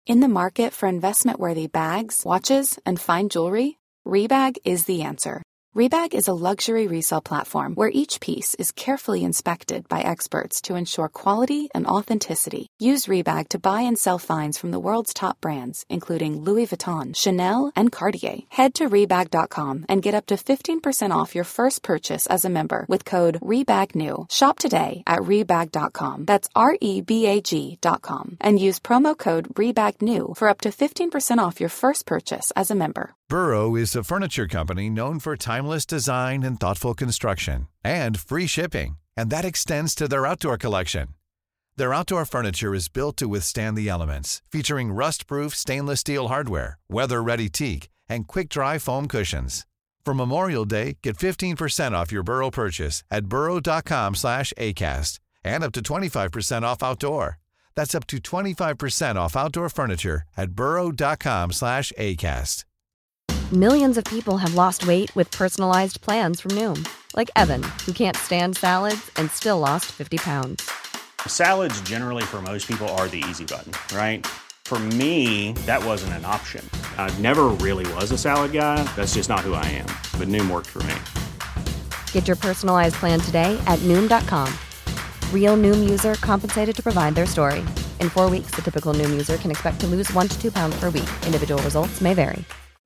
In the market for investment-worthy bags, watches, and fine jewelry, Rebag is the answer. Rebag is a luxury resale platform where each piece is carefully inspected by experts to ensure quality and authenticity. Use Rebag to buy and sell finds from the world's top brands, including Louis Vuitton, Chanel, and Cartier. Head to Rebag.com and get up to 15% off your first purchase as a member with code REBAGNEW. Shop today at Rebag.com. That's REBAG.com. And use promo code REBAGNEW for up to 15% off your first purchase as a member. Burrow is a furniture company known for timeless design and thoughtful construction, and free shipping, and that extends to their outdoor collection. Their outdoor furniture is built to withstand the elements, featuring rust-proof stainless steel hardware, weather-ready teak, and quick-dry foam cushions. For Memorial Day, get 15% off your Burrow purchase at burrow.com/acast, and up to 25% off outdoor. That's up to 25% off outdoor furniture at burrow.com/acast. Millions of people have lost weight with personalized plans from Noom. Like Evan, who can't stand salads and still lost 50 pounds. Salads generally for most people are the easy button, right? For me, that wasn't an option. I never really was a salad guy. That's just not who I am. But Noom worked for me. Get your personalized plan today at Noom.com. Real Noom user compensated to provide their story. In 4 weeks, the typical Noom user can expect to lose 1 to 2 pounds per week. Individual results may vary.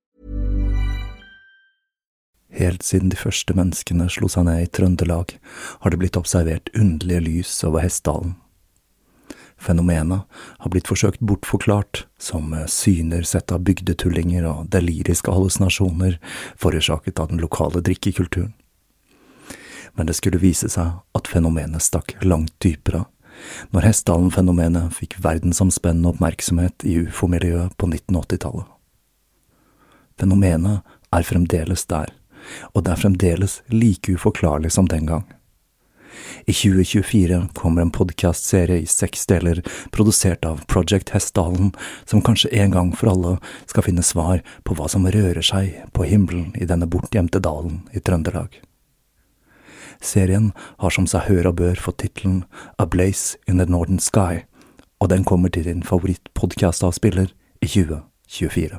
Helt siden de første menneskene slo seg ned I Trøndelag, har det blitt observert underlige lys over Hessdalen. Fenomenet har blitt forsøkt bortforklart som syner sett av bygdetullinger og deliriske hallusinasjoner forårsaket av den lokale drikkekulturen. Men det skulle vise seg at fenomenet stakk langt dypere, når Hessdalen-fenomenet fikk verdensomspennende oppmerksomhet I UFO-miljøet på 1980-tallet. Fenomenet fremdeles der, og det fremdeles like uforklarlig som den gang. I 2024 kommer en podcastserie I 6 deler produsert av Project Hessdalen, som kanskje en gang for alle skal finne svar på hva som rører seg på himmelen I denne bortgjemte dalen I Trøndelag. Serien har som seg hør og bør fått titelen A Blaze in the Northern Sky, og den kommer til din favorittpodcastavspiller I 2024.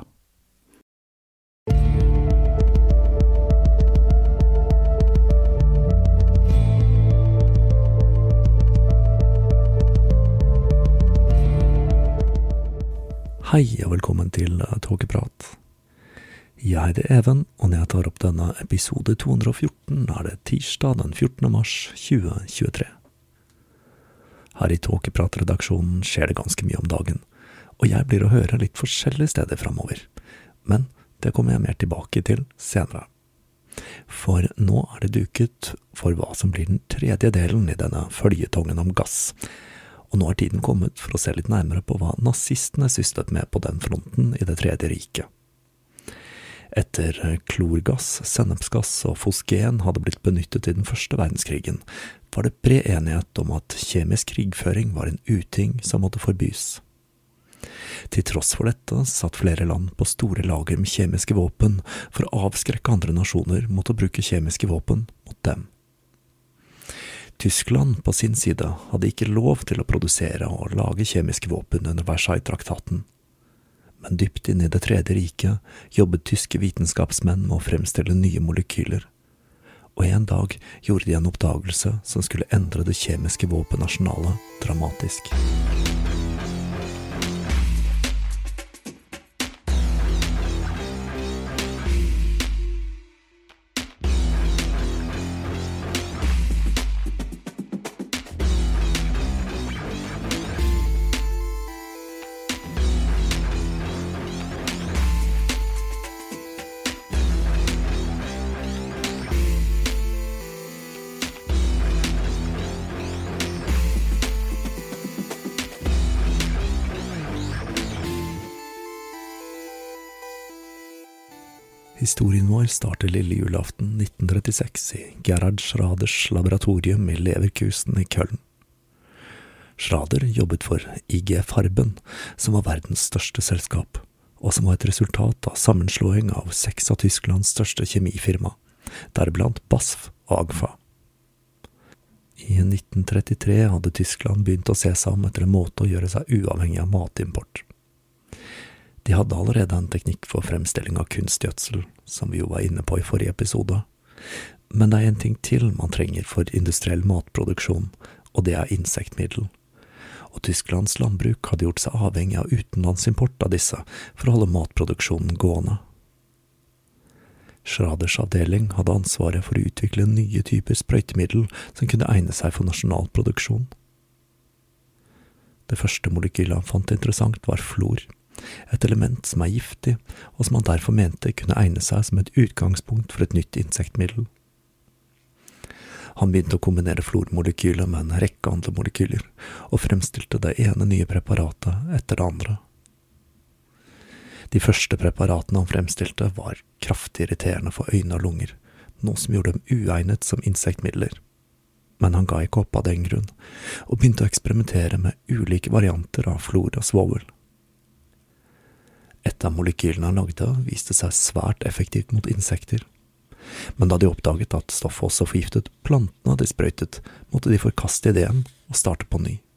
Hei og velkommen til Tåkeprat. Jeg heter Even, og når jeg tar opp denne episode 214 det tirsdag den 14. mars 2023. Her I Tåkeprat-redaksjonen skjer det ganske mye om dagen, og jeg blir å høre litt forskjellige steder fremover. Men det kommer jeg mer tilbake til senere. For nå det duket for hva som blir den tredje delen I denne føljetongen om gass, og nå tiden kommet for å se litt nærmere på hva nazistene syslet med på den fronten I det tredje riket. Etter klorgass, sennepsgass og fosgen hadde blitt benyttet I den første verdenskrigen, var det bred enighet om at kjemisk krigføring var en uting som måtte forbys. Til tross for dette satt flere land på store lager med kjemiske våpen for å avskrekke andre nasjoner mot å bruke kjemiske våpen mot dem. Tyskland på sin side hadde ikke lov til å produsere og lage kjemiske våpen under Versailles-traktaten. Men dypt inn I det tredje riket jobbet tyske vitenskapsmenn med å fremstille nye molekyler. Og en dag gjorde de en oppdagelse som skulle endre det kjemiske våpenarsenalet dramatisk. Historien vår starter lille julaften 1936 I Gerhard Schraders laboratorium I Leverkusen I Köln. Schrader jobbet for IG Farben, som var verdens største selskap, og som var et resultat av sammenslåing av 6 av Tysklands største kjemifirma, deriblant BASF og Agfa. I 1933 hadde Tyskland begynt å se seg om etter en måte å gjøre seg uavhengig av matimport. De hadde allerede en teknikk for fremstilling av kunstgjødsel, som vi jo var inne på i forrige episode. Men det en ting til man trenger for industriell matproduksjon, og det insektmiddel. Og Tysklands landbruk hadde gjort seg avhengig av utenlandsimport av disse for å holde matproduksjonen gående. Schraders avdeling hadde ansvaret for å utvikle nye typer sprøytemiddel som kunne egne seg for nasjonal produksjon. Det første molekylet han fant interessant var fluor, et element som giftig, og som han derfor mente kunne egne seg som et utgangspunkt for et nytt insektmiddel. Han begynte å kombinere fluormolekylet med en rekke andre molekyler, og fremstilte det ene nye preparatet etter det andre. De første preparatene han fremstilte var kraftig irriterende for øyne og lunger, noe som gjorde dem uegnet som insektmidler. Men han ga ikke opp av den grunn, og begynte å eksperimentere med ulike varianter av fluor og svovel. Et av molekylene han lagde viste seg svært effektivt mot insekter, men da de oppdaget at stoffet også forgiftet plantene de sprøytet, måtte de forkaste ideen og starte på ny.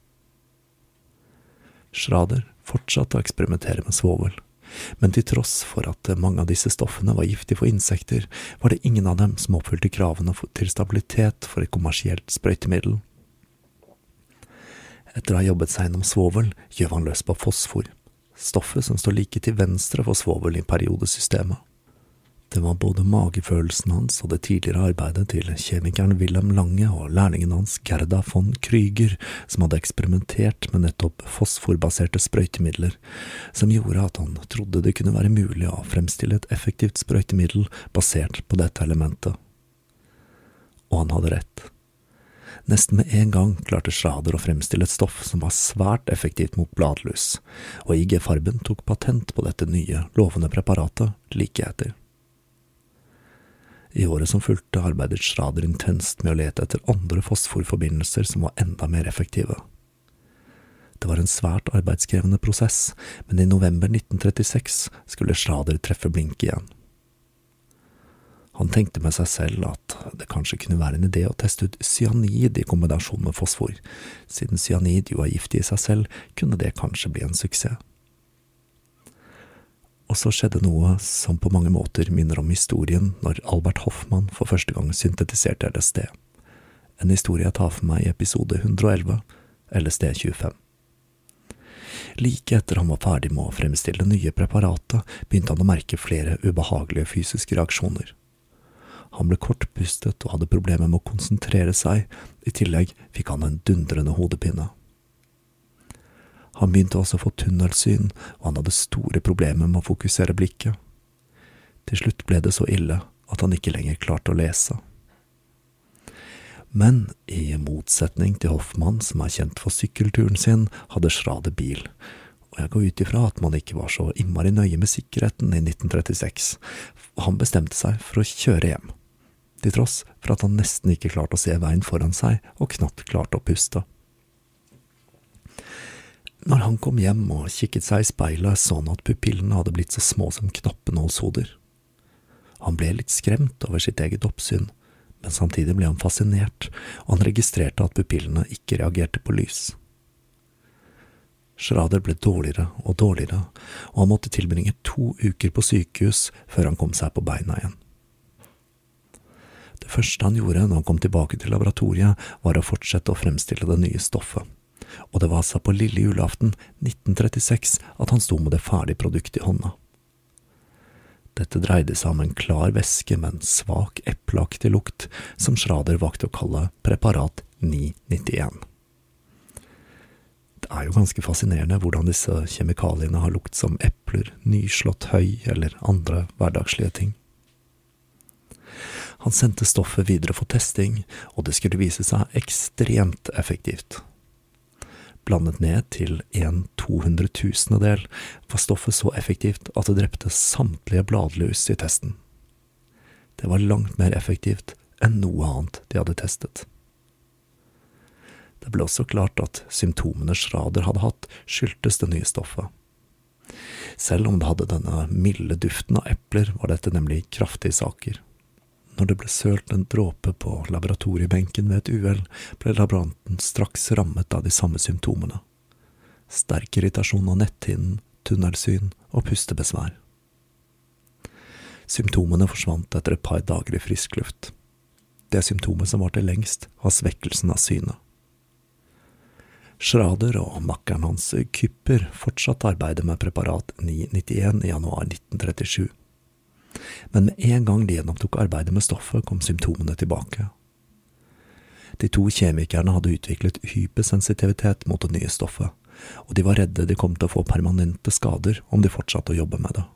Schrader fortsatte å eksperimentere med svovel, men til tross for at mange av disse stoffene var giftige for insekter, var det ingen av dem som oppfylte kravene til stabilitet for et kommersielt sprøytemiddel. Etter å ha jobbet seg gjennom svovel, gjør han løs på fosfor, stoffet som står like til venstre for svovel i periodesystemet. Det var både magefølelsen hans og det tidligere arbeidet til kjemikeren Wilhelm Lange og lærlingen hans Gerda von Krüger som hadde eksperimentert med nettopp fosforbaserte sprøytemidler, som gjorde at han trodde det kunne være mulig å fremstille et effektivt sprøytemiddel basert på dette elementet. Og han hadde rett. Nesten med en gang klarte Schrader å fremstille et stoff som var svært effektivt mot bladlus, og IG Farben tok patent på dette nye, lovende preparatet like etter. I året som fulgte arbeidet Schrader intenst med å lete etter andre fosforforbindelser som var enda mer effektive. Det var en svært arbeidskrevende prosess, men i november 1936 skulle Schrader treffe blink igjen. Han tenkte med seg selv at det kanskje kunne være en idé å teste ut cyanid i kombinasjon med fosfor. Siden cyanid jo giftig i seg selv, kunne det kanskje bli en suksess. Og så skjedde noe som på mange måter minner om historien når Albert Hoffmann for første gang syntetiserte LSD. En historie jeg tar for meg i episode 111, LSD 25. Like etter han var ferdig med å fremstille nye preparater, begynte han å merke flere ubehagelige fysiske reaksjoner. Han ble kortpustet og hadde problemer med å konsentrere seg, i tillegg fikk han en dundrende hodepine. Han begynte også å få tunnelsyn, og han hadde store problemer med å fokusere blikket. Til slutt ble det så ille at han ikke lenger klarte å lese. Men i motsetning til Hoffmann, som kjent for sykkelturen sin, hadde Schrader bil, og jeg går ut ifra at man ikke var så innmari nøye med sikkerheten i 1936, og han bestemte seg for å kjøre hjem, til tross for at han nesten ikke klarte å se veien foran seg og knapt klarte å puste. Når han kom hjem og kikket seg i speilet, så han at pupillene hadde blitt så små som knappenålshoder. Han ble litt skremt over sitt eget oppsyn, men samtidig ble han fascinert, og han registrerte at pupillene ikke reagerte på lys. Schrader ble dårligere og dårligere, og han måtte tilbringe 2 uker på sykehus før han kom seg på beina igjen. Det første han gjorde når han kom tilbake til laboratoriet, var å fortsette å fremstille det nye stoffet. Og det var altså på lille julaften 1936 at han sto med det ferdige produktet i hånda. Dette dreide seg om en klar væske med en svak epleaktig lukt, som Schrader valgte å kalle preparat 991. Det jo ganske fascinerende hvordan disse kjemikaliene har lukt som epler, nyslått høy eller andre hverdagslige ting. Han sendte stoffet videre for testing, og det skulle vise seg ekstremt effektivt. Blandet ned til 1/200.000 var stoffet så effektivt at det drepte samtlige bladlus i testen. Det var langt mer effektivt enn noe annet de hadde testet. Det ble også klart at symptomene Schrader hadde hatt skyldtes det nye stoffet. Selv om det hadde denne milde duften av epler, var dette nemlig kraftige saker. Når det ble sølt en dråpe på laboratoriebenken ved et uhell, ble laboranten straks rammet av de samme symptomene. Sterk irritasjon av netthinnen, tunnelsyn og pustebesvær. Symptomene forsvant etter et par dager i frisk luft. Det symptomet som varte lengst, var svekkelsen av synet. Schrader og makkeren hans Küpper fortsatte arbeidet med preparat 991 i januar 1937. Men med en gang de gjennomtok arbeidet med stoffet, kom symptomene tilbake. De to kjemikerne hadde utviklet hypersensitivitet mot det nye stoffet, og de var redde de kom til å få permanente skader om de fortsatte å jobbe med det.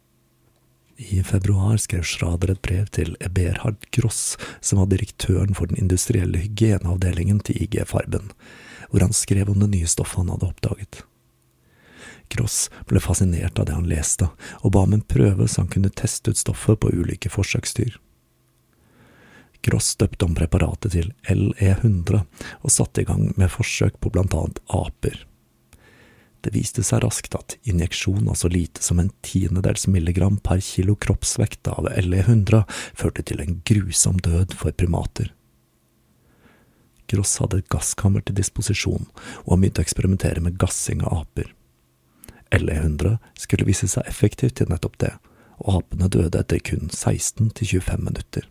I februar skrev Schrader et brev til Eberhard Gross, som var direktøren for den industrielle hygieneavdelingen til IG Farben, hvor han skrev om det nye stoffet han hadde oppdaget. Gross ble fascinert av det han leste, og ba om en prøve så han kunne teste ut stoffet på ulike forsøksdyr. Gross døpte om preparatet til LE100 og satte i gang med forsøk på blant annet aper. Det viste seg raskt at injeksjon av så lite som 1/10 milligram per kilo kroppsvekt av LE100 førte til en grusom død for primater. Gross hadde et gasskammer til disposisjon, og han begynte å eksperimentere med gassing av aper. LE100 skulle vise seg effektivt til nettopp det, og apene døde etter kun 16–25 minutter.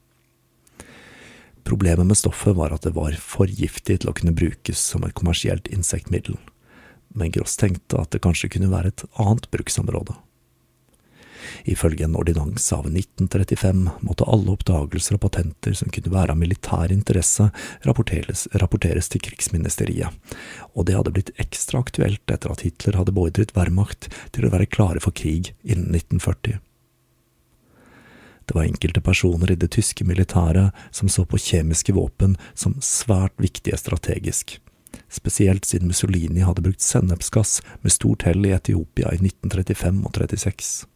Problemet med stoffet var at det var for giftig til å kunne brukes som et kommersielt insektmiddel, men Gross tenkte at det kanskje kunne være et annet bruksområde. Ifølge en ordinans av 1935 måtte alle oppdagelser og patenter som kunne være av militær interesse rapporteres til krigsministeriet, og det hadde blitt ekstra aktuelt etter at Hitler hadde beordret Wehrmacht til å være klare for krig innen 1940. Det var enkelte personer i det tyske militæret som så på kjemiske våpen som svært viktige strategisk, spesielt siden Mussolini hadde brukt sennepsgass med stort hell i Etiopia i 1935 og 1936.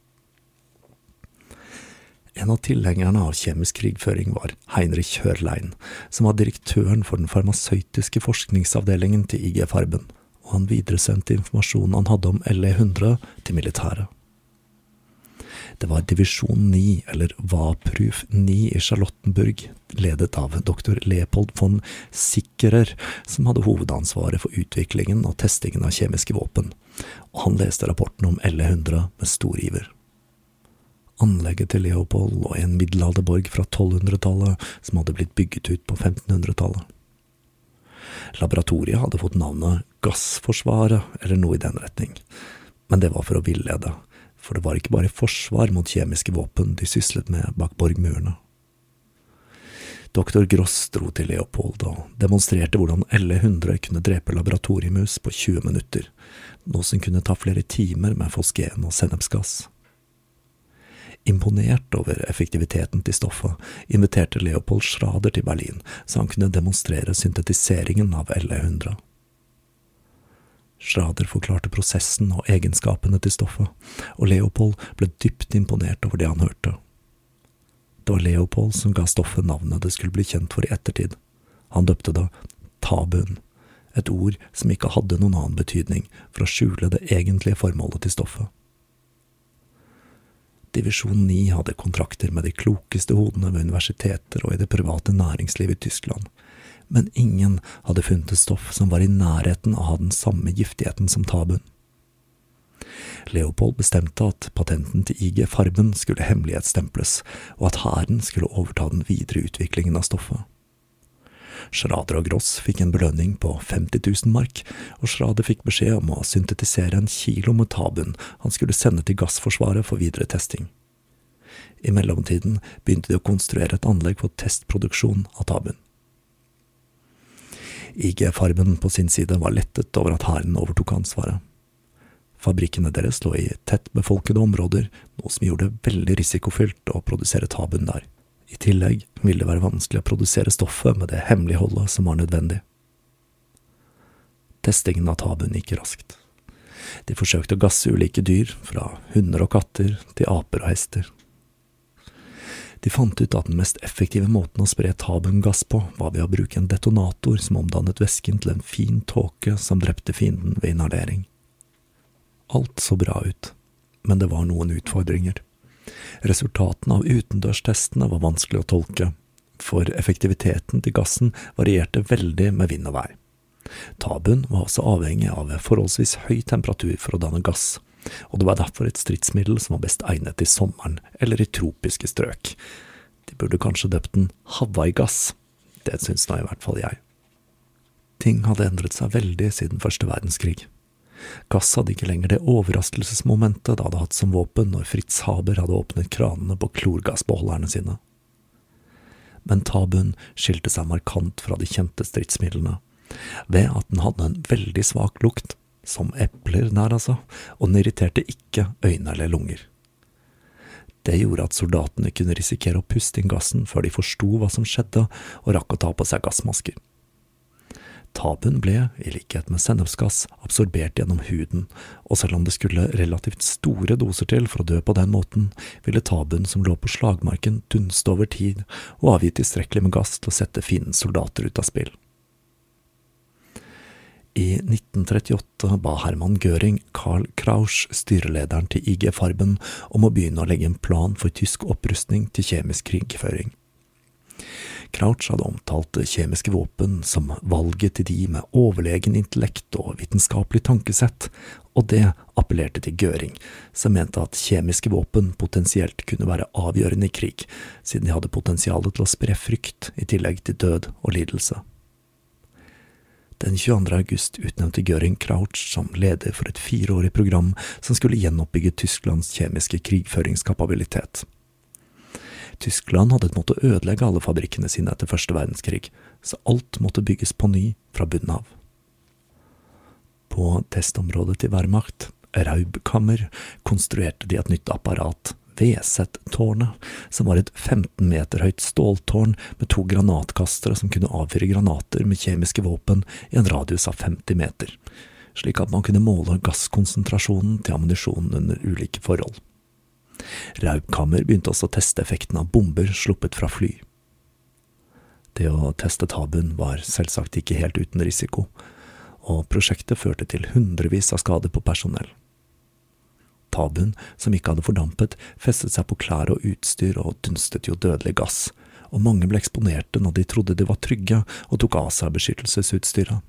En av tilhengerne av kjemisk krigføring var Heinrich Hörlein, som var direktøren for den farmasøytiske forskningsavdelingen til IG Farben, og han videresendte informasjonen han hadde om LE100 til militæret. Det var divisjon 9, eller Wapruf 9 i Charlottenburg, ledet av dr. Leopold von Sickerer, som hadde hovedansvaret for utviklingen og testingen av kjemiske våpen, og han leste rapporten om LE100 med stor iver. Anlegget til Leopold og en middelalderborg fra 1200-tallet som hadde blitt bygget ut på 1500-tallet. Laboratoriet hadde fått navnet Gassforsvaret, eller noe i den retning, men det var for å villede, for det var ikke bare forsvar mot kjemiske våpen de syslet med bak borgmurene. Dr. Gross dro til Leopold og demonstrerte hvordan LE100 kunne drepe laboratoriemus på 20 minutter, noe som kunne ta flere timer med fosgen og sennepsgass. Imponert over effektiviteten til stoffet, inviterte Leopold Schrader til Berlin, så han kunne demonstrere syntetiseringen av LE100. Schrader forklarte prosessen og egenskapene til stoffet, og Leopold ble dypt imponert over det han hørte. Det var Leopold som ga stoffet navnet det skulle bli kjent for i ettertid. Han døpte det tabun, et ord som ikke hadde noen annen betydning for å skjule det egentlige formålet til stoffet. Divisjon 9 hadde kontrakter med de klokeste hodene ved universiteter og i det private næringslivet i Tyskland, men ingen hadde funnet et stoff som var i nærheten av å ha den samme giftigheten som tabun. Leopold bestemte at patenten til IG Farben skulle hemmelighetsstemples, og at hæren skulle overta den videre utviklingen av stoffet. Schrader og Gross fikk en belønning på 50 000 mark, og Schrader fikk beskjed om å syntetisere 1 kilo med tabun han skulle sende til gassforsvaret for videre testing. I mellomtiden begynte de å konstruere et anlegg for testproduksjon av tabun. IG Farben på sin side var lettet over at hæren overtok ansvaret. Fabrikkene deres lå i tett befolkede områder, noe som gjorde det veldig risikofylt å produsere tabun der. I tillegg ville det være vanskelig å produsere stoffet med det hemmeligholdet som var nødvendig. Testingen av tabun gikk raskt. De forsøkte å gasse ulike dyr, fra hunder og katter til aper og hester. De fant ut at den mest effektive måten å spre tabungass på var ved å bruke en detonator som omdannet væsken til en fin tåke som drepte fienden ved inhalering. Alt så bra ut, men det var noen utfordringer. Resultatene av utendørstestene var vanskelig å tolke, for effektiviteten til gassen varierte veldig med vind og vær. Tabun var også avhengig av forholdsvis høy temperatur for å danne gass, og det var derfor et stridsmiddel som var best egnet i sommeren eller i tropiske strøk. De burde kanskje døpt den Hawaii-gass. Det syns nå i hvert fall jeg. Ting hadde endret seg veldig siden første verdenskrig. Gass hadde ikke lenger det overraskelsesmomentet det hadde hatt som våpen når Fritz Haber hadde åpnet kranene på klorgassbeholderne sine. Men tabuen skilte seg markant fra de kjente stridsmidlene, ved at den hadde en veldig svak lukt, som epler nær altså, og den irriterte ikke øyne eller lunger. Det gjorde at soldatene kunne risikere å puste inn gassen før de forsto hva som skjedde og rakk å ta på seg gassmasker. Tabuen ble, i likhet med sennepsgass, absorbert gjennom huden, og selv om det skulle relativt store doser til for å dø på den måten, ville tabuen som lå på slagmarken dunste over tid og avgi tilstrekkelig med gass til å sette fiendens soldater ut av spill. I 1938 ba Hermann Göring Karl Krausch, styrelederen til IG Farben, om å begynne å legge en plan for tysk opprustning til kjemisk krigføring. Krausch hadde omtalt kjemiske våpen som valget til de med overlegen intellekt og vitenskapelig tankesett, og det appellerte til Göring, som mente at kjemiske våpen potensielt kunne være avgjørende i krig, siden de hadde potensialet til å spre frykt i tillegg til død og lidelse. Den 22. august utnevnte Göring Krausch som leder for et 4-årig program som skulle gjenoppbygge Tysklands kjemiske krigføringskapabilitet. Tyskland hadde måttet ødelegge alle fabrikkene sine etter første verdenskrig, så alt måtte bygges på ny fra bunnen av. På testområdet til Wehrmacht, Raubkammer, konstruerte de et nytt apparat, VZ-tårnet, som var et 15 meter høyt ståltårn med 2 granatkastere som kunne avfyre granater med kjemiske våpen i en radius av 50 meter, slik at man kunne måle gasskonsentrasjonen til ammunisjonen under ulike forhold. Raubkammer begynte også å teste effekten av bomber sluppet fra fly. Det å teste tabuen var selvsagt ikke helt uten risiko, og prosjektet førte til hundrevis av skader på personell. Tabuen, som ikke hadde fordampet, festet seg på klær og utstyr og dunstet jo dødelig gass, og mange ble eksponerte når de trodde de var trygge og tok av seg beskyttelsesutstyret.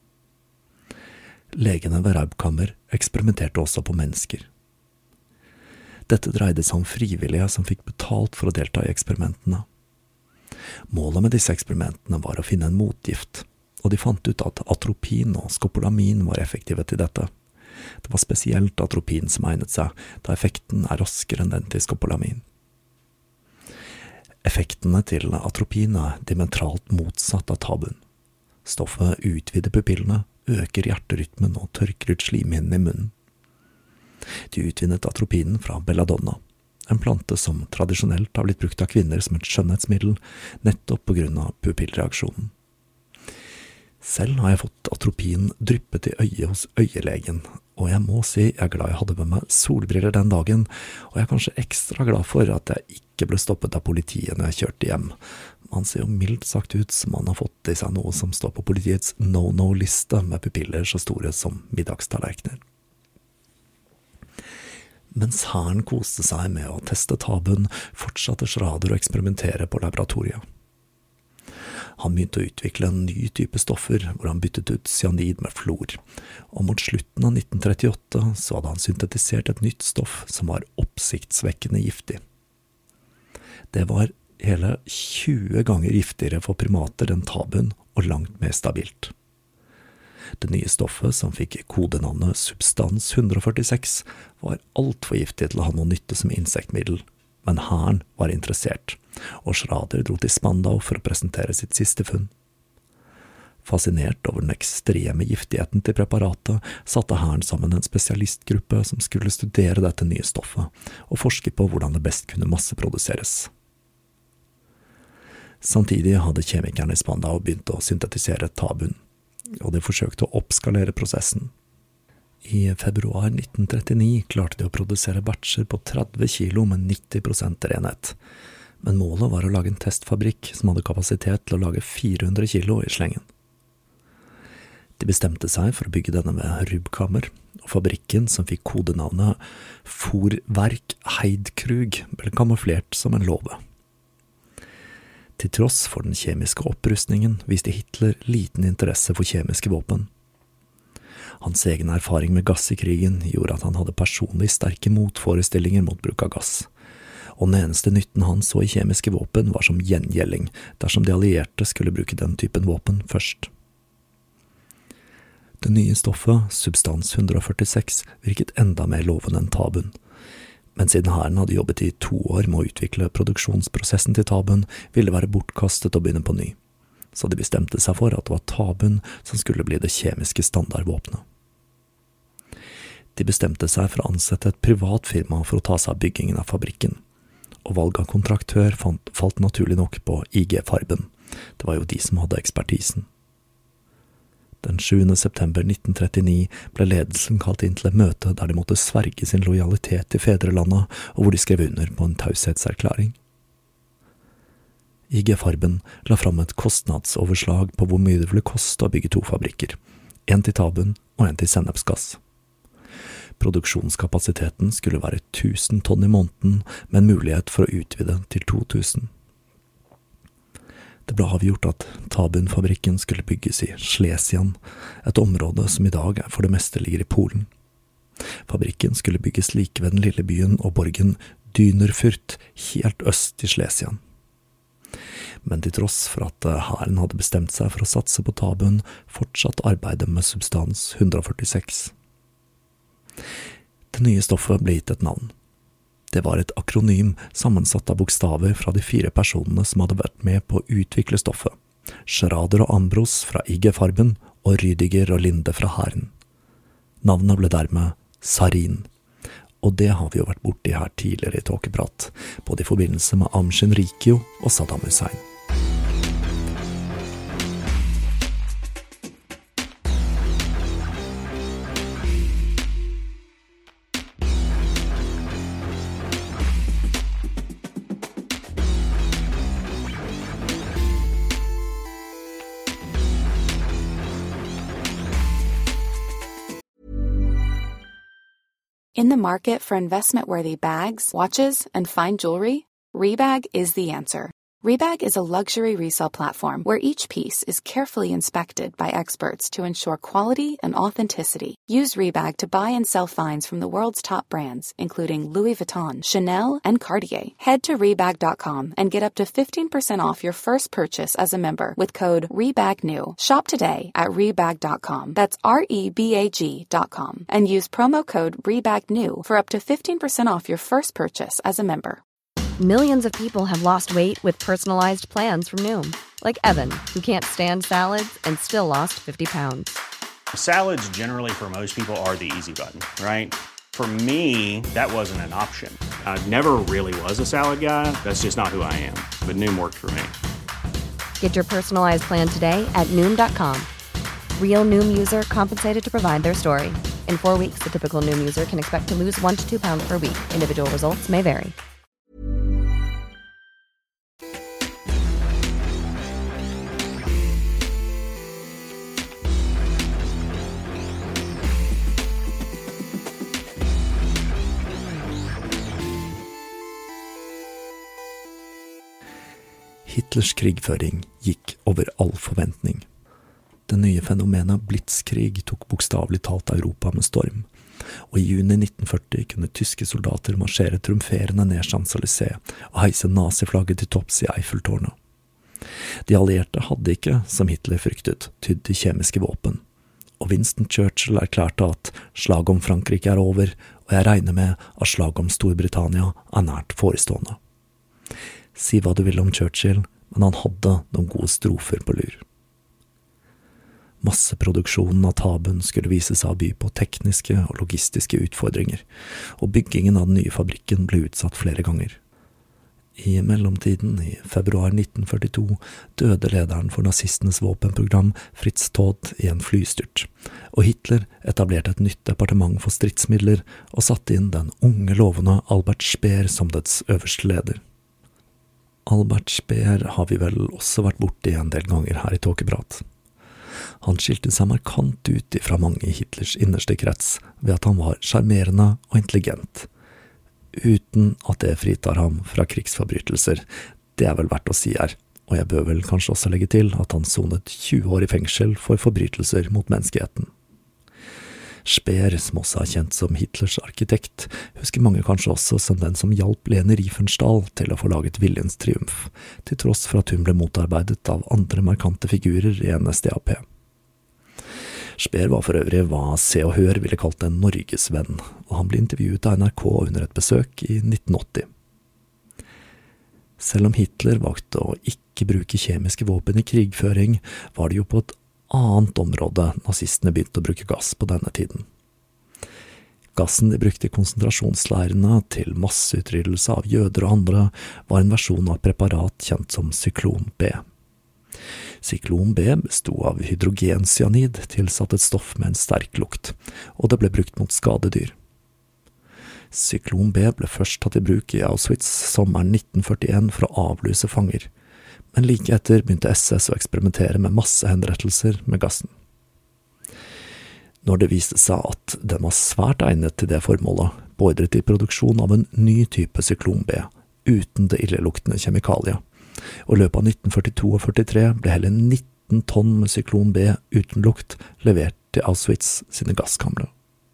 Legene ved Raubkammer eksperimenterte også på mennesker. Dette dreide seg om frivillige som fikk betalt for å delta i eksperimentene. Målet med disse eksperimentene var å finne en motgift, og de fant ut at atropin og skopolamin var effektive til dette. Det var spesielt atropin som egnet seg, da effekten er raskere enn den til skopolamin. Effektene til atropin er diametralt motsatt av tabuen. Stoffet utvider pupillene, øker hjerterytmen og tørker ut slimhinnen i munnen. De utvinnet atropinen fra belladonna, en plante som tradisjonelt har blitt brukt av kvinner som et skjønnhetsmiddel, nettopp på grunn av pupillreaksjonen. Selv har jeg fått atropin dryppet i øyet hos øyelegen, og jeg må si jeg er glad jeg hadde med meg solbriller den dagen, og jeg er kanskje ekstra glad for at jeg ikke ble stoppet av politiet når jeg kjørte hjem. Man ser jo mildt sagt ut som man har fått i seg noe som står på politiets no-no-liste med pupiller så store som middagstallerkener. Mens hæren koste seg med å teste tabuen, fortsatte Schrader å eksperimentere på laboratoriet. Han begynte å utvikle en ny type stoffer, hvor han byttet ut cyanid med fluor, og mot slutten av 1938 så hadde han syntetisert et nytt stoff som var oppsiktsvekkende giftig. Det var hele 20 ganger giftigere for primater enn tabuen, og langt mer stabilt. Det nye stoffet, som fikk kodenavnet Substans 146, var alt for giftig til å ha noe nytte som insektmiddel, men hæren var interessert, og Schrader dro til Spandau for å presentere sitt siste funn. Fascinert over den ekstreme giftigheten til preparatet, satte hæren sammen en spesialistgruppe som skulle studere dette nye stoffet, og forske på hvordan det best kunne masseproduseres. Samtidig hadde kjemikerne i Spandau begynt å syntetisere tabuen, og de forsøkte å oppskalere prosessen. I februar 1939 klarte de å produsere batcher på 30 kilo med 90% renhet, men målet var å lage en testfabrikk som hadde kapasitet til å lage 400 kilo i slengen. De bestemte seg for å bygge denne ved Raubkammer, og fabrikken, som fikk kodenavnet Vorwerk Heidkrug, ble kamuflert som en låve. Til tross for den kjemiske opprustningen viste Hitler liten interesse for kjemiske våpen. Hans egen erfaring med gass i krigen gjorde at han hadde personlig sterke motforestillinger mot bruk av gass, og den eneste nytten han så i kjemiske våpen var som gjengjelding dersom de allierte skulle bruke den typen våpen først. Det nye stoffet, substans 146, virket enda mer lovende enn tabun, men siden hæren hadde jobbet i 2 år med å utvikle produksjonsprosessen til tabun, ville det være bortkastet å begynne på ny, så de bestemte seg for at det var tabun som skulle bli det kjemiske standardvåpenet. De bestemte seg for å ansette et privat firma for å ta seg av byggingen av fabrikken, og valg av kontraktør falt naturlig nok på IG Farben. Det var jo de som hadde ekspertisen. Den 7. september 1939 ble ledelsen kalt inn til et møte der de måtte sverge sin lojalitet til fedrelandet, og hvor de skrev under på en taushetserklæring. IG Farben la fram et kostnadsoverslag på hvor mye det ville koste å bygge 2 fabrikker, en til tabun og en til sennepsgass. Produksjonskapasiteten skulle være 1000 tonn i måneden, med en mulighet for å utvide til 2000. Det ble avgjort at tabunfabrikken skulle bygges i Schlesien, et område som i dag for det meste ligger i Polen. Fabrikken skulle bygges like ved den lille byen og borgen Dünerfurt, helt øst i Schlesien. Men til tross for at hæren hadde bestemt seg for å satse på tabun, fortsatte arbeidet med substans 146. Det nye stoffet ble gitt et navn. Det var et akronym sammensatt av bokstaver fra de 4 personene som hadde vært med på å utvikle stoffet. Schrader og Ambros fra IG Farben og Rüdiger og Linde fra hæren. Navnet ble dermed Sarin, og det har vi jo vært borti her tidligere i Tåkeprat, både i forbindelse med Aum Shinrikyo og Saddam Hussein. In the market for investment-worthy bags, watches, and fine jewelry, Rebag is the answer. Rebag is a luxury resale platform where each piece is carefully inspected by experts to ensure quality and authenticity. Use Rebag to buy and sell finds from the world's top brands, including Louis Vuitton, Chanel, and Cartier. Head to Rebag.com and get up to 15% off your first purchase as a member with code REBAGNEW. Shop today at Rebag.com. That's REBAG.com. And use promo code REBAGNEW for up to 15% off your first purchase as a member. Millions of people have lost weight with personalized plans from Noom. Like Evan, who can't stand salads and still lost 50 pounds. Salads generally for most people are the easy button, right? For me, that wasn't an option. I never really was a salad guy. That's just not who I am. But Noom worked for me. Get your personalized plan today at Noom.com. Real Noom user compensated to provide their story. In 4 weeks, the typical Noom user can expect to lose 1 to 2 pounds per week. Individual results may vary. Hitlers krigføring gikk over all forventning. Det nye fenomenet blitzkrig tok bokstavelig talt Europa med storm, og i juni 1940 kunne tyske soldater marsjere triumferende ned Champs-Élysées og heise naziflagget til topps i Eiffeltårnet. De allierte hadde ikke, som Hitler fryktet, tydd til kjemiske våpen, og Winston Churchill erklærte at slaget om Frankrike er over, og jeg regner med at slaget om Storbritannia er nært forestående. Si hva du vil om Churchill, men han hadde noen gode strofer på lur. Masseproduksjonen av tabun skulle vise seg å by på tekniske og logistiske utfordringer, og byggingen av den nye fabrikken ble utsatt flere ganger. I mellomtiden, i februar 1942, døde lederen for nazistenes våpenprogram, Fritz Todt, i en flystyrt, og Hitler etablerte et nytt departement for stridsmidler og satte inn den unge lovende Albert Speer som dets øverste leder. Albert Speer har vi vel også vært borte i en del ganger her i Tåkeprat. Han skilte seg markant ut fra mange i Hitlers innerste krets ved at han var sjarmerende og intelligent, uten at det fritar ham fra krigsforbrytelser. Det er vel verdt å si her, og jeg bør vel kanskje også legge til at han sonet 20 år i fengsel for forbrytelser mot menneskeheten. Speer, som også er kjent som Hitlers arkitekt, husker mange kanskje også som den som hjalp Leni Riefenstahl til å få laget Viljens triumf, til tross for at hun ble motarbeidet av andre markante figurer i NSDAP. Speer var for øvrig hva Se og Hør ville kalt en Norgesvenn, og han ble intervjuet av NRK under et besøk i 1980. Selv om Hitler valgte å ikke bruke kjemiske våpen i krigføring, var det jo på et annet område nazistene begynte å bruke gass på denne tiden. Gassen de brukte i konsentrasjonsleirene til masseutryddelse av jøder og andre var en versjon av et preparat kjent som Zyklon B. Zyklon B bestod av hydrogencyanid tilsatt et stoff med en sterk lukt, og det ble brukt mot skadedyr. Zyklon B ble først tatt i bruk i Auschwitz sommeren 1941 for å avluse fanger, men like etter begynte SS å eksperimentere med massehenrettelser med gassen. Når det viste seg at den var svært egnet til det formålet, beordret de produksjon av en ny type Zyklon B, uten det illeluktende kjemikaliet, og i løpet av 1942 og 43 ble hele 19 tonn med Zyklon B uten lukt levert til Auschwitz sine gasskamre.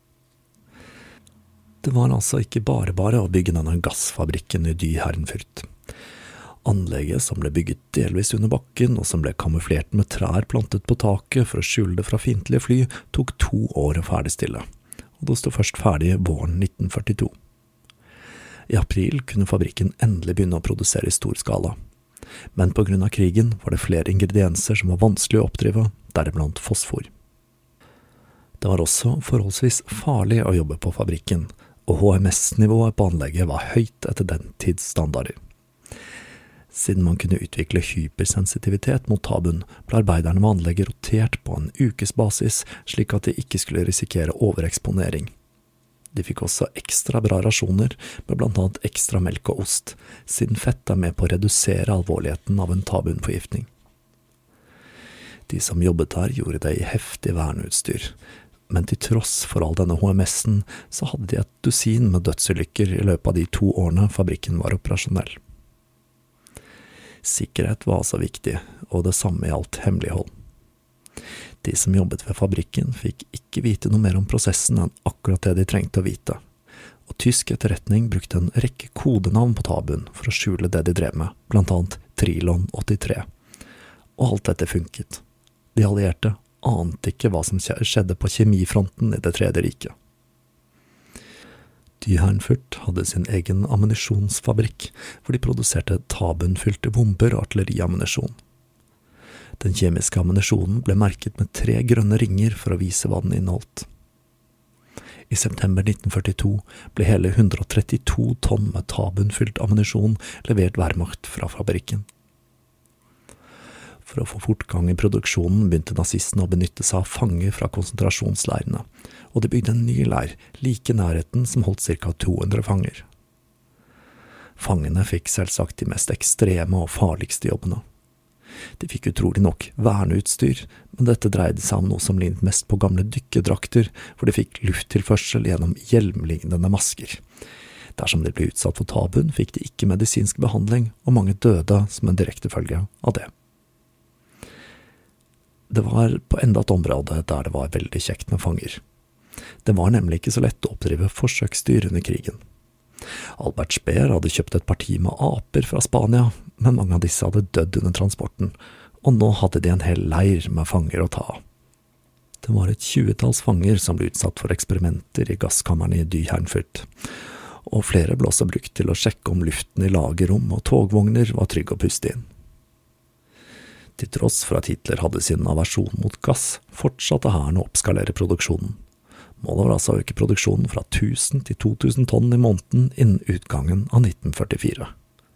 Det var altså ikke bare å bygge denne gassfabrikken i Dyhernfurt. Anlegget, som ble bygget delvis under bakken, og som ble kamuflert med trær plantet på taket for å skjule det fra fiendtlige fly, tok 2 år å ferdigstille, og det stod først ferdig våren 1942. I april kunne fabrikken endelig begynne å produsere i stor skala, men på grunn av krigen var det flere ingredienser som var vanskelig å oppdrive, deriblant fosfor. Det var også forholdsvis farlig å jobbe på fabrikken, og HMS-nivået på anlegget var høyt etter den tids standarder. Siden man kunne utvikle hypersensitivitet mot tabun, ble arbeiderne med anlegget rotert på en ukesbasis, slik at de ikke skulle risikere overeksponering. De fikk også ekstra bra rasjoner, med blant annet ekstra melk og ost, siden fett er med på å redusere alvorligheten av en tabunforgiftning. De som jobbet der gjorde det i heftig verneutstyr, men til tross for all denne HMS-en, så hadde de et dusin med dødsulykker i løpet av de 2 årene fabrikken var operasjonell. Sikkerhet var altså viktig, og det samme gjaldt hemmelighold. De som jobbet ved fabrikken fikk ikke vite noe mer om prosessen enn akkurat det de trengte å vite, og tysk etterretning brukte en rekke kodenavn på tabun for å skjule det de drev med, blant annet Trilon 83. Og alt dette funket. De allierte ante ikke hva som skjedde på kjemifronten i det tredje riket. Dyhernfurt hadde sin egen ammunisjonsfabrikk, hvor de produserte tabunfylte bomber og artilleriammunisjon. Den kjemiske ammunisjonen ble merket med 3 grønne ringer for å vise hva den inneholdt. I september 1942 ble hele 132 tonn med tabunfylt ammunisjon levert Wehrmacht fra fabrikken. For å få fortgang i produksjonen begynte nazistene å benytte seg av fanger fra konsentrasjonsleirene, og de bygde en ny leir like nærheten som holdt ca. 200 fanger. Fangene fikk selvsagt de mest ekstreme og farligste jobbene. De fikk utrolig nok verneutstyr, men dette dreide seg om noe som lignet mest på gamle dykkerdrakter, hvor de fikk lufttilførsel gjennom hjelmlignende masker. Dersom de ble utsatt for tabun, fikk de ikke medisinsk behandling, og mange døde som en direkte følge av det. Det var på enda et område der det var veldig kjekt med fanger. Det var nemlig ikke så lett å oppdrive forsøksdyr under krigen. Albert Speer hadde kjøpt et parti med aper fra Spania, men mange av disse hadde dødd under transporten, og nå hadde de en hel leir med fanger å ta av. Det var et 20-talls fanger som ble utsatt for eksperimenter i gasskammerne i Dyhernfurt, og flere ble også brukt til å sjekke om luften i lagerrom og togvogner var trygg å puste inn. Til tross for at Hitler hadde sin aversjon mot gass, fortsatte hæren å oppskalere produksjonen. Målet var altså å øke produksjonen fra 1000 til 2000 tonn i måneden innen utgangen av 1944.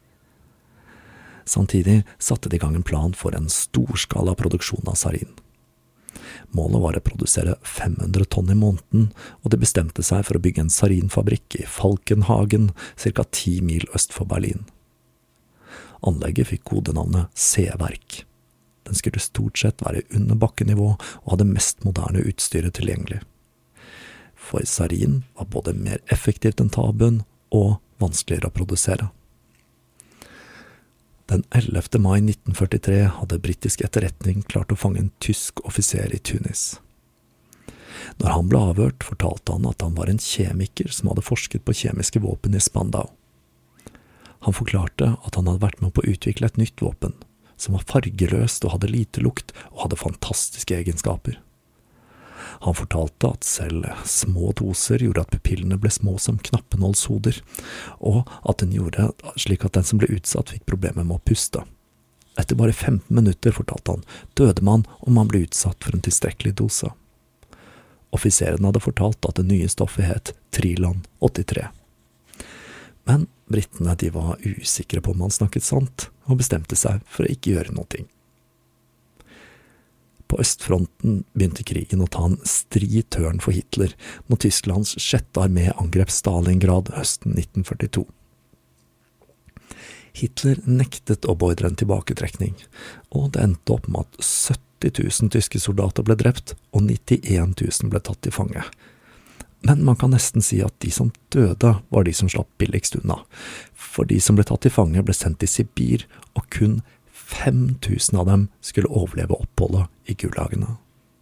Samtidig satte de i gang en plan for en storskala produksjon av sarin. Målet var å produsere 500 tonn i måneden, og de bestemte seg for å bygge en sarinfabrikk i Falkenhagen, ca. 10 mil øst for Berlin. Anlegget fikk kodenavnet C-verk. Den skulle stort sett være under bakkenivå og hadde mest moderne utstyret tilgjengelig. For sarin var både mer effektivt enn tabun og vanskeligere å produsere. Den 11. mai 1943 hadde britisk etterretning klart å fange en tysk offiser i Tunis. Når han ble avhørt, fortalte han at han var en kjemiker som hadde forsket på kjemiske våpen i Spandau. Han forklarte at han hadde vært med på å utvikle et nytt våpen, som var fargeløst og hadde lite lukt og hadde fantastiske egenskaper. Han fortalte at selv små doser gjorde at pupillene ble små som knappenålshoder, og at den gjorde slik at den som ble utsatt fikk problemer med å puste. Etter bare 15 minutter, fortalte han, døde man om man ble utsatt for en tilstrekkelig dose. Offiseren hadde fortalt at det nye stoffet het Trilan 83. Men brittene de var usikre på om han snakket sant, og bestemte seg for å ikke gjøre noe. På østfronten begynte krigen å ta en stri tørn for Hitler, når Tysklands 6. armé angrep Stalingrad høsten 1942. Hitler nektet å beordre en tilbaketrekning, og det endte opp med at 70 000 tyske soldater ble drept, og 91 000 ble tatt til fange. Men man kan nesten si at de som døde var de som slapp billigst unna, for de som ble tatt til fange ble sendt til Sibir, og kun 5 000 av dem skulle overleve oppholdet i gulagene.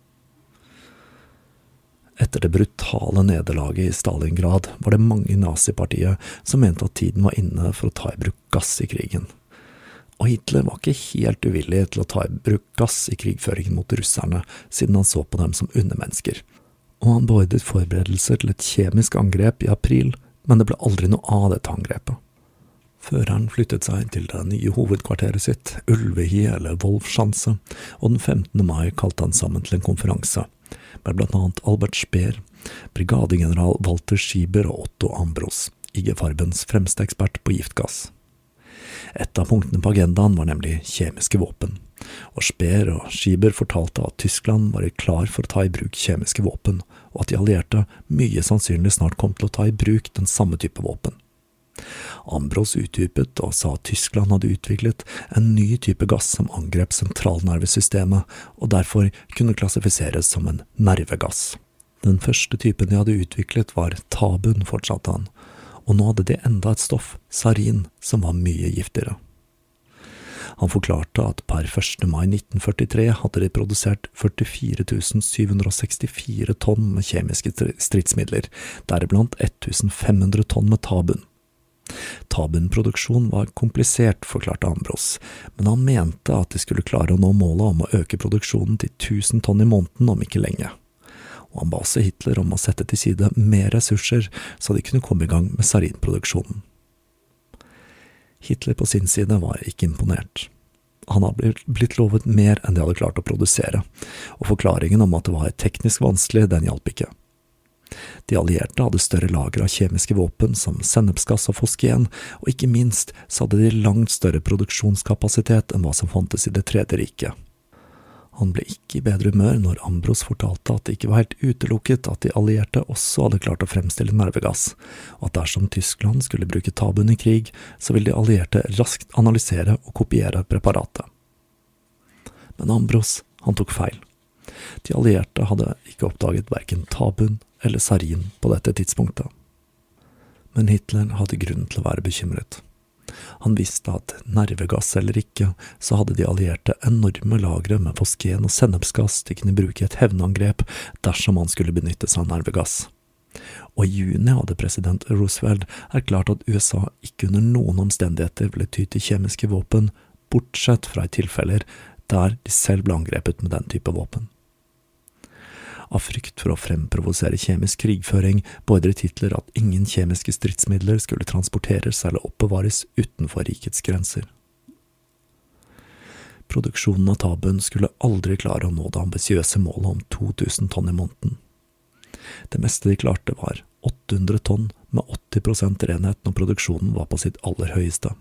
Etter det brutale nederlaget i Stalingrad var det mange i nazipartiet som mente at tiden var inne for å ta i bruk gass i krigen. Og Hitler var ikke helt uvillig til å ta i bruk gass i krigføringen mot russerne, siden han så på dem som undermennesker. Og han beordret forberedelser til et kjemisk angrep i april, men det ble aldri noe av dette angrepet. Føreren flyttet seg til det nye hovedkvarteret sitt, Ulvehi eller Wolfschanze, og den 15. mai kalte han sammen til en konferanse, med blant annet Albert Speer, brigadegeneral Walter Schieber og Otto Ambros, IG-Farbens fremste ekspert på giftgass. Et av punktene på agendaen var nemlig kjemiske våpen, og Speer og Schieber fortalte at Tyskland var klar for å ta i bruk kjemiske våpen, og at de allierte mye sannsynlig snart kom til å ta i bruk den samme type våpen. Ambros utdypet og sa at Tyskland hadde utviklet en ny type gass som angrep sentralnervesystemet, og derfor kunne klassifiseres som en nervegass. Den første typen de hadde utviklet var tabun, fortsatte han, og nå hadde de enda et stoff, sarin, som var mye giftigere. Han forklarte at per 1. mai 1943 hadde de produsert 44 764 tonn med kjemiske stridsmidler, deriblant 1500 tonn med tabun. Tabunproduksjon var komplisert, forklarte Ambros, men han mente at de skulle klare å nå målet om å øke produksjonen til 1000 tonn i måneden om ikke lenge. Og han ba også Hitler om å sette til side mer ressurser, så de kunne komme i gang med sarinproduksjonen. Hitler på sin side var ikke imponert. Han hadde blitt lovet mer enn de hadde klart å produsere, og forklaringen om at det var teknisk vanskelig, den hjalp ikke. De allierte hadde større lager av kjemiske våpen som sennepsgass og fosgen, og ikke minst så hadde de langt større produksjonskapasitet enn hva som fantes i det tredje riket. Han ble ikke i bedre humør når Ambros fortalte at det ikke var helt utelukket at de allierte også hadde klart å fremstille nervegass, og at dersom Tyskland skulle bruke tabun i krig, så ville de allierte raskt analysere og kopiere preparatet. Men Ambros, han tok feil. De allierte hadde ikke oppdaget hverken tabun eller sarin på dette tidspunktet. Men Hitler hadde grunn til å være bekymret. Han visste at nervegass eller ikke, så hadde de allierte enorme lagre med fosgen og sennepsgass de kunne bruke i et hevnangrep dersom han skulle benytte seg av nervegass. Og i juni hadde president Roosevelt erklært at USA ikke under noen omstendigheter ville ty til kjemiske våpen, bortsett fra i tilfeller der de selv ble angrepet med den type våpen. Av frykt for å fremprovosere kjemisk krigføring beordret Hitler at ingen kjemiske stridsmidler skulle transporteres eller oppbevares utenfor rikets grenser. Produksjonen av tabun skulle aldri klare å nå det ambisiøse målet om 2000 tonn i måneden. Det meste de klarte var 800 tonn med 80% renhet når produksjonen var på sitt aller høyeste.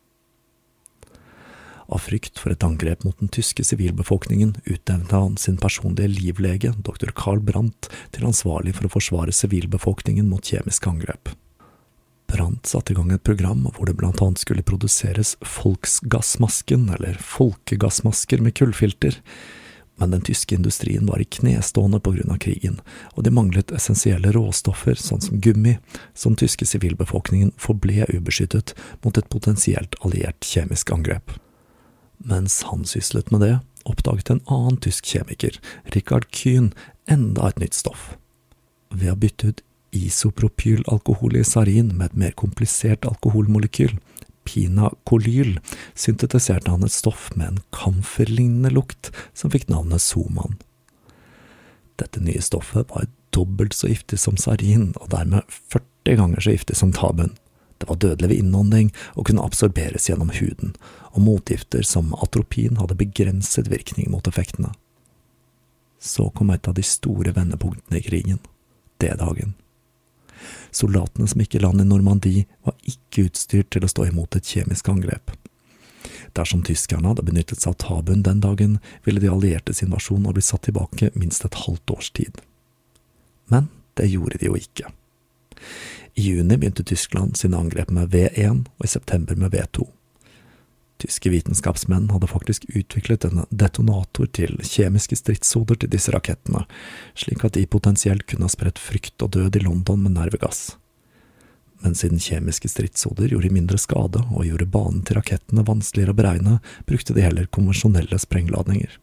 Av frykt for et angrep mot den tyske sivilbefolkningen utnevnte han sin personlige livlege, dr. Karl Brandt, til ansvarlig for å forsvare sivilbefolkningen mot kjemiske angrep. Brandt satte i gang et program hvor det blant annet skulle produseres Volksgassmasken, eller folkegassmasker med kullfilter, men den tyske industrien var i knestående på grunn av krigen, og de manglet essensielle råstoffer, sånn som gummi, som tyske sivilbefolkningen forble ubeskyttet mot et potensielt alliert kjemisk angrep. Mens han syslet med det, oppdaget en annen tysk kjemiker, Richard Kühn, enda et nytt stoff. Ved å bytte ut isopropylalkohol i sarin med et mer komplisert alkoholmolekyl, pinakolyl, syntetiserte han et stoff med en kamferlignende lukt som fikk navnet Soman. Dette nye stoffet var dobbelt så giftig som sarin, og dermed 40 ganger så giftig som tabun. Det var dødelig ved innånding og kunne absorberes gjennom huden, og motgifter som atropin hadde begrenset virkning mot effektene. Så kom et av de store vendepunktene i krigen, D-dagen. Soldatene som gikk i land i Normandie var ikke utstyrt til å stå imot et kjemisk angrep. Dersom tyskerne hadde benyttet seg av tabun den dagen, ville de alliertes invasjon ha blitt satt tilbake minst et halvt års tid. Men det gjorde de jo ikke. I juni begynte Tyskland sine angrep med V1 og i september med V2. Tyske vitenskapsmenn hadde faktisk utviklet en detonator til kjemiske stridshoder til disse rakettene, slik at de potensielt kunne ha spredt frykt og død i London med nervegass. Men siden kjemiske stridshoder gjorde mindre skade og gjorde banen til rakettene vanskeligere å beregne, brukte de heller konvensjonelle sprengladninger.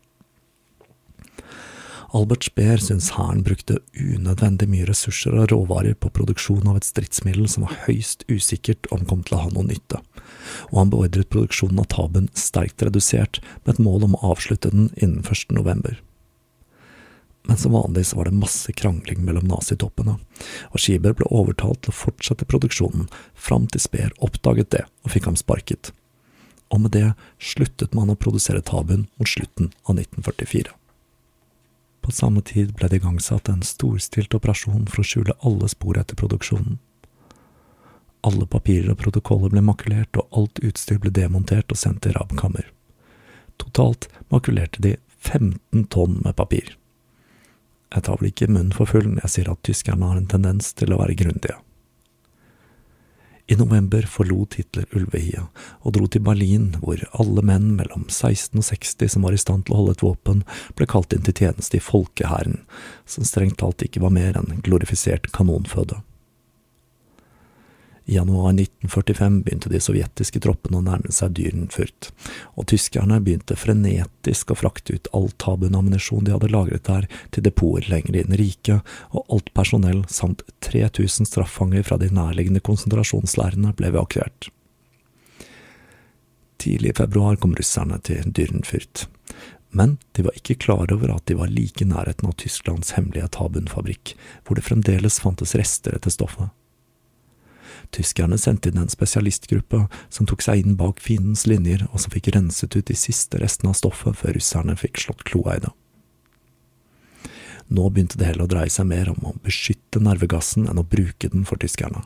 Albert Speer synes hæren brukte unødvendig mye ressurser og råvarer på produksjon av et stridsmiddel som var høyst usikkert om kom til å ha noe nytte, og han beordret produksjonen av tabun sterkt redusert med et mål om å avslutte den innen 1. november. Men som vanlig så var det masse krangling mellom nazitoppene, og Schieber ble overtalt til å fortsette produksjonen fram til Speer oppdaget det og fikk ham sparket. Og med det sluttet man å produsere tabun mot slutten av 1944. På samme tid ble det igangsatt en storstilt operasjon for å skjule alle spor etter produksjonen. Alle papirer og protokoller ble makulert, og alt utstyr ble demontert og sendt til Rabkammer. Totalt makulerte de 15 tonn med papir. Jeg tar vel ikke munnen for full når jeg sier at tyskerne har en tendens til å være grundige. I november forlot Hitler Ulvehia og dro til Berlin, hvor alle menn mellom 16 og 60 som var i stand til å holde et våpen, ble kalt inn til tjeneste i folkehæren, som strengt talt ikke var mer enn glorifisert kanonføde. I januar 1945 begynte de sovjetiske troppene å nærme seg Dürrenfurt, og tyskerne begynte frenetisk å frakte ut all tabunammunisjon de hadde lagret der til depoter lenger inn i riket, og alt personell samt 3000 straffanger fra de nærliggende konsentrasjonsleirene ble evakuert. Tidlig i februar kom russerne til Dürrenfurt, men de var ikke klar over at de var like i nærheten av Tysklands hemmelige tabunfabrikk, hvor det fremdeles fantes rester etter stoffet. Tyskerne sendte inn en spesialistgruppe som tok seg inn bak fiendens linjer og som fikk renset ut de siste restene av stoffet før russerne fikk slått kloa i det. Nå begynte det heller å dreie seg mer om å beskytte nervegassen enn å bruke den for tyskerne.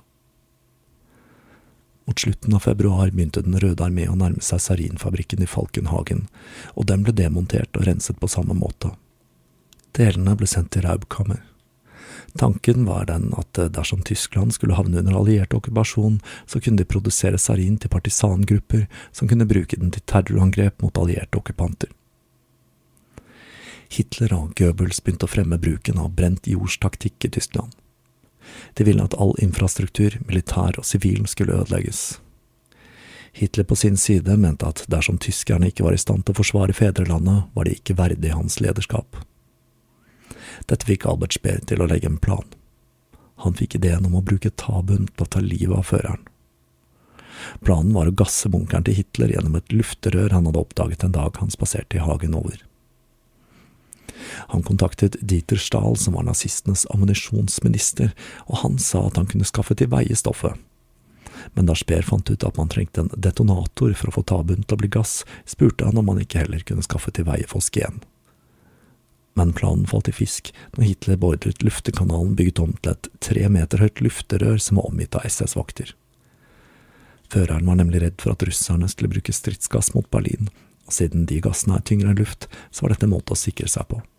Mot slutten av februar begynte den Røde Armé å nærme seg sarinfabrikken i Falkenhagen, og den ble demontert og renset på samme måte. Delene ble sendt til Rabkammer. Tanken var den at dersom Tyskland skulle havne under alliert okkupasjon, så kunne de produsere sarin til partisangrupper som kunne bruke den til terrorangrep mot allierte okkupanter. Hitler og Goebbels begynte å fremme bruken av brent jordstaktikk i Tyskland. De ville at all infrastruktur, militær og sivil, skulle ødelegges. Hitler på sin side mente at dersom tyskerne ikke var i stand til å forsvare fedrelandet, var de ikke verdig hans lederskap. Dette fikk Albert Speer til å legge en plan. Han fikk ideen om å bruke tabun til å ta livet av føreren. Planen var å gasse bunkeren til Hitler gjennom et lufterør han hadde oppdaget en dag han spaserte i hagen over. Han kontaktet Dieter Stahl, som var nazistenes ammunisjonsminister, og han sa at han kunne skaffe til veie stoffet. Men da Speer fant ut at man trengte en detonator for å få tabun til å bli gass, spurte han om man ikke heller kunne skaffe til veie fosgen. Men planen falt i fisk når Hitler beordret luftekanalen bygget om til et 3 meter høyt lufterør som var omgitt av SS-vakter. Føreren var nemlig redd for at russerne skulle bruke stridsgass mot Berlin, og siden de gassene er tyngre enn luft, så var dette en måte å sikre seg på.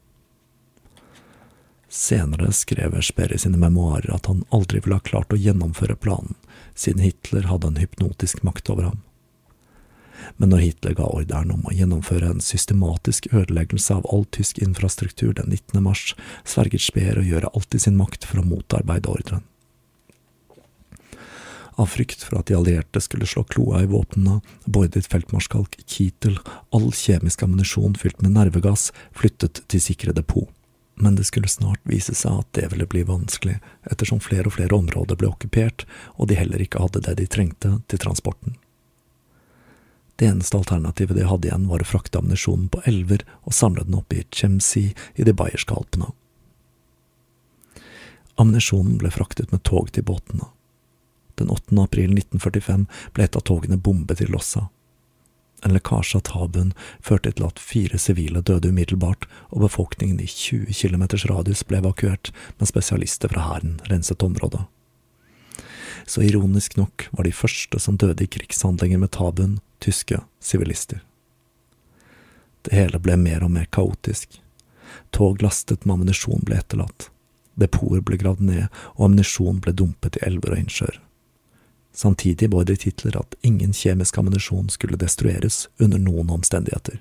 Senere skrev Speer i sine memoarer at han aldri ville ha klart å gjennomføre planen, siden Hitler hadde en hypnotisk makt over ham. Men når Hitler ga ordren om å gjennomføre en systematisk ødeleggelse av all tysk infrastruktur den 19. mars, sverget Speer å gjøre alt i sin makt for å motarbeide ordren. Av frykt for at de allierte skulle slå kloa i våpnene, beordret feltmarskalk Kittel all kjemisk ammunisjon fylt med nervegass flyttet til sikre depot. Men det skulle snart vise seg at det ville bli vanskelig, ettersom flere og flere områder ble okkupert, og de heller ikke hadde det de trengte til transporten. Det eneste alternativet de hadde igjen var å frakte ammunisjonen på elver og samle den opp i Chemsi i de bayerske alpene. Ammunisjonen ble fraktet med tog til båtene. Den 8. april 1945 ble et av togene bombet i Lossa. En lekkasje av Tabun førte til at 4 sivile døde umiddelbart, og befolkningen i 20 kilometers radius ble evakuert, men spesialister fra hæren renset området. Så ironisk nok var de første som døde i krigshandlinger med Tabun, tyske sivilister. Det hele ble mer og mer kaotisk. Tog lastet med ammunisjon ble etterlatt. Depoter ble gravd ned, og ammunisjon ble dumpet i elver og innsjøer. Samtidig beordret Hitler at ingen kjemisk ammunisjon skulle destrueres under noen omstendigheter.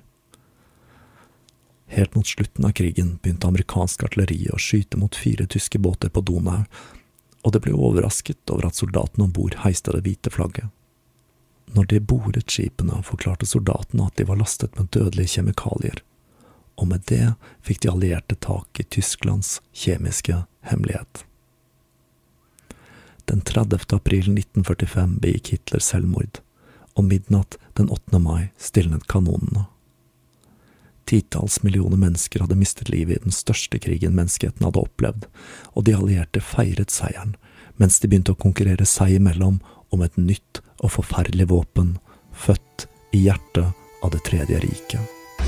Helt mot slutten av krigen begynte amerikansk artilleri å skyte mot 4 tyske båter på Donau, og det ble overrasket over at soldatene ombord heiste det hvite flagget. Når de boret skipene, forklarte soldatene at de var lastet med dødelige kjemikalier, og med det fikk de allierte tak i Tysklands kjemiske hemmelighet. Den 30. april 1945 begikk Hitler selvmord, og midnatt den 8. mai stilnet kanonene. Titalls millioner mennesker hadde mistet livet i den største krigen menneskeheten hadde opplevd, og de allierte feiret seieren, mens de begynte å konkurrere seg imellom om et nytt og forferdelig våpen, født i hjertet av det tredje riket.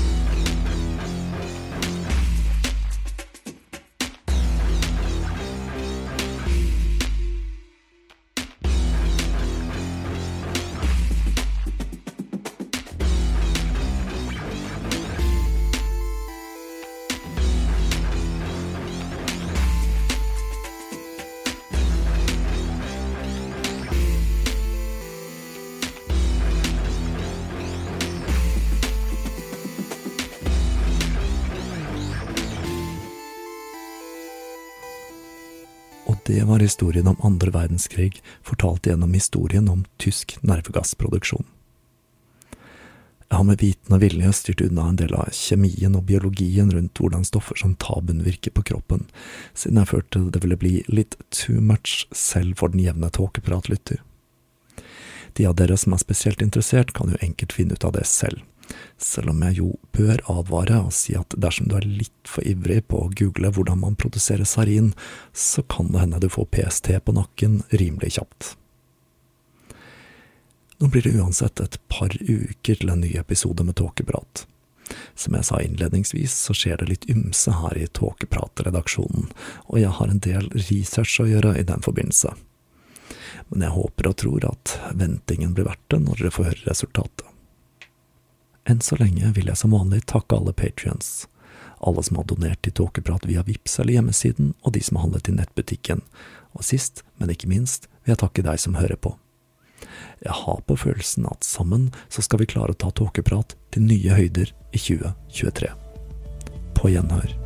Det var historien om andre verdenskrig, fortalt gjennom historien om tysk nervegassproduksjon. Jeg har med viten og vilje styrt unna en del av kjemien og biologien rundt hvordan stoffer som Tabun virker på kroppen, siden jeg følte det ville bli litt too much selv for den jevne tåkepratlytter. De av dere som er spesielt interessert kan jo enkelt finne ut av det selv om jeg jo bør advare og si at dersom du er litt for ivrig på å google hvordan man produserer sarin, så kan det hende du får PST på nakken rimelig kjapt. Nå blir det uansett et par uker til en ny episode med Tåkeprat. Som jeg sa innledningsvis, så skjer det litt ymse her i Tåkeprat-redaksjonen, og jeg har en del research å gjøre i den forbindelse. Men jeg håper og tror at ventingen blir verdt det når dere får høre resultatet. Enn så lenge vil jeg som vanlig takke alle Patreons, alle som har donert til Tåkeprat via Vipps eller hjemmesiden, og de som har handlet i nettbutikken. Og sist, men ikke minst, vil jeg takke deg som hører på. Jeg har på følelsen at sammen så skal vi klare å ta Tåkeprat til nye høyder i 2023. På gjenhør.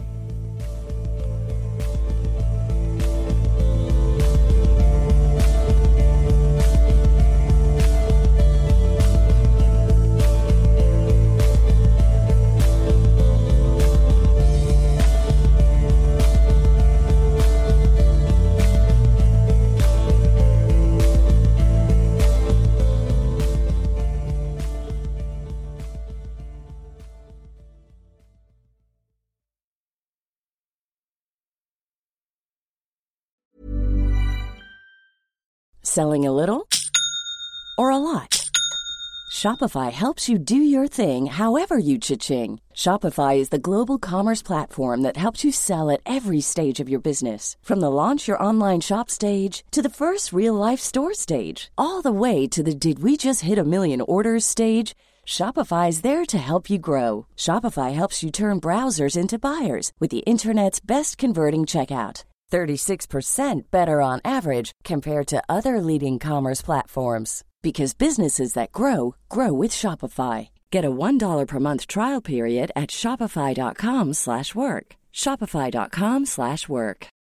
Selling a little or a lot? Shopify helps you do your thing however you cha-ching. Shopify is the global commerce platform that helps you sell at every stage of your business. From the launch your online shop stage to the first real-life store stage, all the way to the did we just hit a million orders stage. Shopify is there to help you grow. Shopify helps you turn browsers into buyers with the internet's best converting checkout. 36% better on average compared to other leading commerce platforms. Because businesses that grow, grow with Shopify. Get a $1 per month trial period at shopify.com/work. Shopify.com/work.